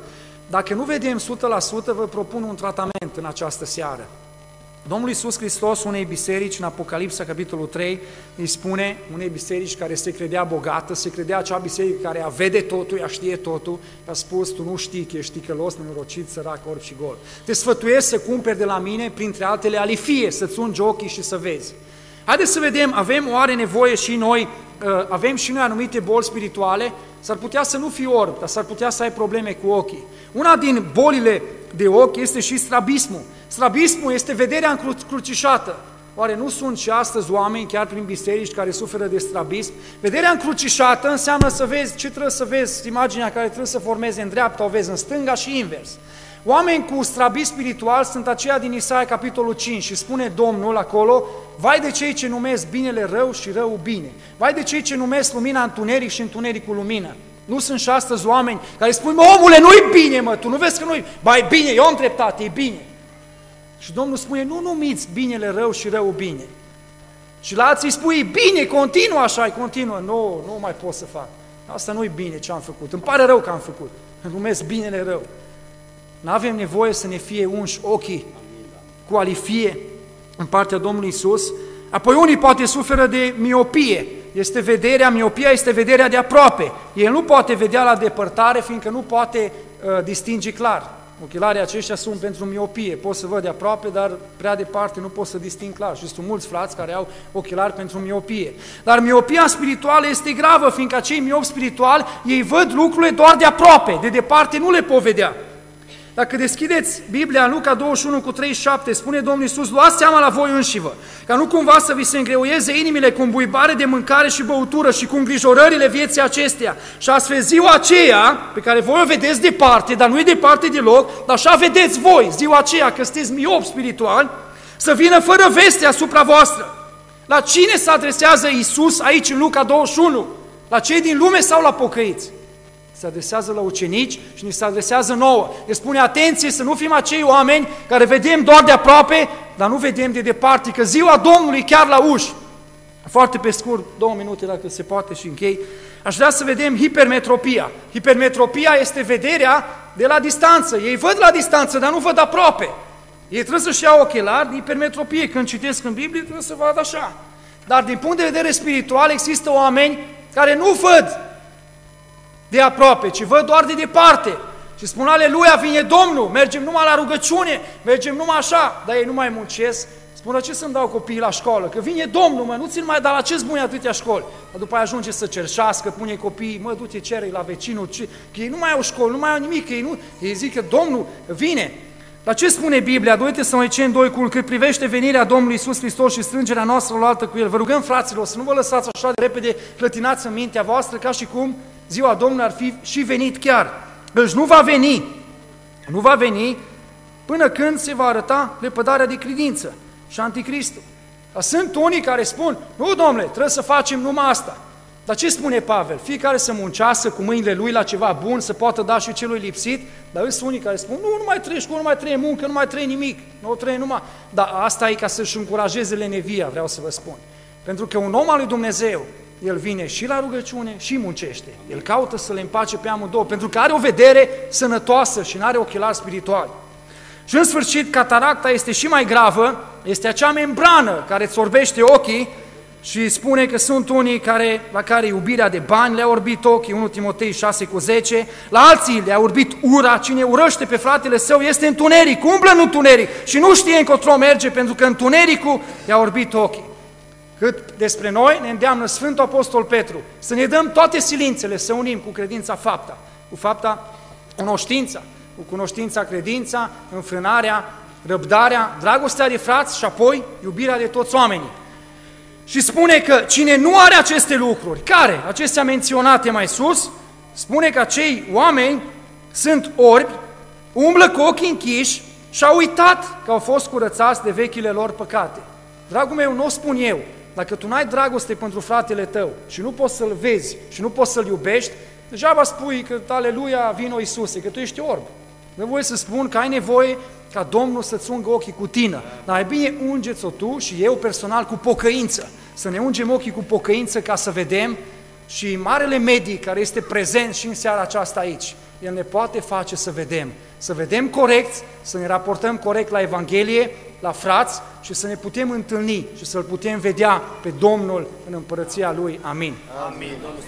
Dacă nu vedem 100%, vă propun un tratament în această seară. Domnul Iisus Hristos unei biserici, în Apocalipsa, capitolul 3, îi spune unei biserici care se credea bogată, se credea acea biserică care ea vede totul, ea știe totul, a spus, tu nu știi că ești ticălos, nenorocit, sărac, orb și gol. Te sfătuiesc să cumperi de la mine, printre altele, alifie, să-ți ungi ochii și să vezi. Haideți să vedem, avem oare nevoie și noi, avem și noi anumite boli spirituale, s-ar putea să nu fii orb, dar s-ar putea să ai probleme cu ochii. Una din bolile de ochi este și strabismul. Strabismul este vederea încrucișată. Oare nu sunt și astăzi oameni, chiar prin biserici, care suferă de strabism? Vederea încrucișată înseamnă să vezi ce trebuie să vezi, imaginea care trebuie să formeze în dreapta, o vezi în stânga și invers. Oameni cu strabism spiritual sunt aceia din Isaia, capitolul 5, și spune Domnul acolo, vai de cei ce numesc binele rău și rău bine, vai de cei ce numesc lumina întuneric și întunericul lumină. Nu sunt și astăzi oameni care spun, mă, omule, nu-i bine, mă, tu nu vezi că nu-i, ba, e bine, eu am dreptate, e bine. Și Domnul spune, nu numiți binele rău și rău bine. Și la alții spui, bine, continuă așa, continuă, nu mai pot să fac. Asta nu-i bine ce am făcut, îmi pare rău că am făcut, numesc binele rău. Nu avem nevoie să ne fie unși ochii cu alifie în partea Domnului Iisus. Apoi unii poate suferă de miopie. Miopia este vederea de aproape. El nu poate vedea la depărtare, fiindcă nu poate distinge clar. Ochelarii aceștia sunt pentru miopie. Pot să văd de aproape, dar prea departe nu pot să disting clar. Și sunt mulți frați care au ochelari pentru miopie. Dar miopia spirituală este gravă, fiindcă acei miopi spirituali, ei văd lucrurile doar de aproape, de departe nu le pot vedea. Dacă deschideți Biblia în Luca 21:37, spune Domnul Iisus, luați seama la voi înșivă, ca nu cumva să vi se îngreuieze inimile cu îmbuibare de mâncare și băutură și cu îngrijorările vieții acesteia. Și astfel ziua aceea, pe care voi o vedeți departe, dar nu e departe deloc, dar așa vedeți voi, ziua aceea, că sunteți miopi spirituali, să vină fără veste asupra voastră. La cine se adresează Iisus aici în Luca 21? La cei din lume sau la pocăiți? Se adresează la ucenici și ni se adresează nouă. Ne spune, atenție, să nu fim acei oameni care vedem doar de aproape, dar nu vedem de departe, că ziua Domnului chiar la uși. Foarte pe scurt, 2 minute dacă se poate și închei. Aș vrea să vedem hipermetropia. Hipermetropia este vederea de la distanță. Ei văd la distanță, dar nu văd aproape. Ei trebuie să-și iau ochelari de hipermetropie. Când citesc în Biblie, trebuie să vadă așa. Dar din punct de vedere spiritual există oameni care nu văd de aproape, ci văd doar de departe. Și spun, aleluia, vine Domnul, mergem numai la rugăciune, mergem numai așa, dar ei nu mai muncesc. Spun, la ce să-mi dau copiii la școală? Că vine Domnul, mă, nu ți-l mai da, la ce-ți bune atâtea școli? Dar după aia ajunge să cerșească, pune copiii, mă, du-te, cere la vecinul, că ei nu mai au școli, nu mai au nimic, că ei zic că Domnul vine. La ce spune Biblia? 2 Tesaloniceni 2, cât privește venirea Domnului Iisus Hristos și strângerea noastră la altă cu El. Vă rugăm, fraților, să nu vă lăsați așa de repede clătinați în mintea voastră, ca și cum ziua Domnului ar fi și venit chiar. Deci nu va veni până când se va arăta lepădarea de credință și anticristul. Dar sunt unii care spun, nu, domnule, trebuie să facem numai asta. Dar ce spune Pavel? Fiecare să muncească cu mâinile lui la ceva bun, să poată da și celui lipsit, dar sunt unii care spun, nu mai trăiești, nu mai trăie muncă, nu mai trăie nimic, nu trăie numai. Dar asta e ca să-și încurajeze lenevia, vreau să vă spun. Pentru că un om al lui Dumnezeu, el vine și la rugăciune și muncește. El caută să le împace pe amândouă, pentru că are o vedere sănătoasă și nu are ochelari spirituali. Și în sfârșit, cataracta este și mai gravă, este acea membrană care îți orbește ochii și spune că sunt unii la care iubirea de bani le-a orbit ochii, 1 Timotei 6:10, la alții le-a orbit ura, cine urăște pe fratele său este întuneric, umblă în întuneric și nu știe încotro merge, pentru că întunericul le-a orbit ochii. Cât despre noi ne îndeamnă Sfântul Apostol Petru să ne dăm toate silințele, să unim cu credința fapta, cu fapta cunoștința, cu cunoștința credința, înfrânarea, răbdarea, dragostea de frați și apoi iubirea de toți oamenii. Și spune că cine nu are aceste lucruri, care, acestea menționate mai sus, spune că acei oameni sunt orbi, umblă cu ochii închiși și au uitat că au fost curățați de vechile lor păcate. Dragul meu, nu o spun eu, dacă tu n-ai dragoste pentru fratele tău și nu poți să-l vezi și nu poți să-l iubești, degeaba spui că, aleluia, vino Iisuse, că tu ești orb. Nu voi să spun că ai nevoie ca Domnul să-ți ungă ochii cu tine. Dar e bine, ungeți-o tu și eu personal cu pocăință. Să ne ungem ochii cu pocăință ca să vedem Și Marele Medic, care este prezent și în seara aceasta aici, El ne poate face să vedem corect, să ne raportăm corect la Evanghelie, la frați și să ne putem întâlni și să-L putem vedea pe Domnul în împărăția Lui. Amin. Amin.